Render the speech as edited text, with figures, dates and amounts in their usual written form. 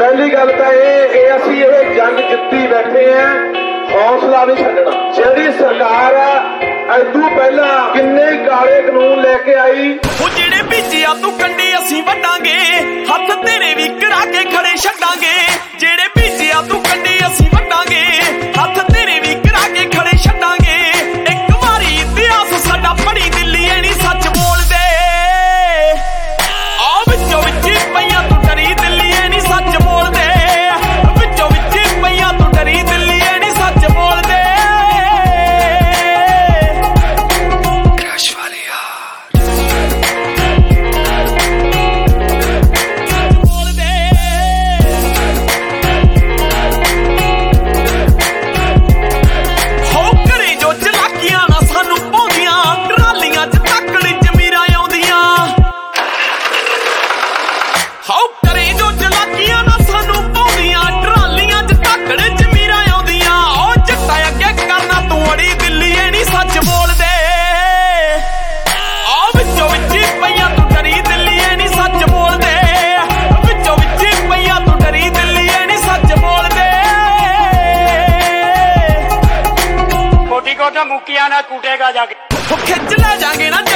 पहली गल तो ये असीं ये जंग जित्ती बैठे हैं, हौसला नहीं छड्डना। जिहड़ी सरकार है इदू पहला किन्ने काले कानून लेके आई, वो जेड़े भीजिया तू कंडे असीं वड्डांगे, हथ तेरे भी करा के खड़े छड्डांगे। जेड़े भीजिया तू कंडे असीं वड्डांगे, हथ तेरे भी करा के खड़े छड्डांगे। एक वारी इतिहास साडा पढ़ी दिल्ली नहीं सच बोलदे, आ विचों विच पईयां तू डरी दिल्ली नहीं सच बोलदे, विचों विच पईयां तू डरी दिल्ली नहीं सच बोलदे। मुकिया ना कूटेगा जाके, खिंच ले जाएंगे ना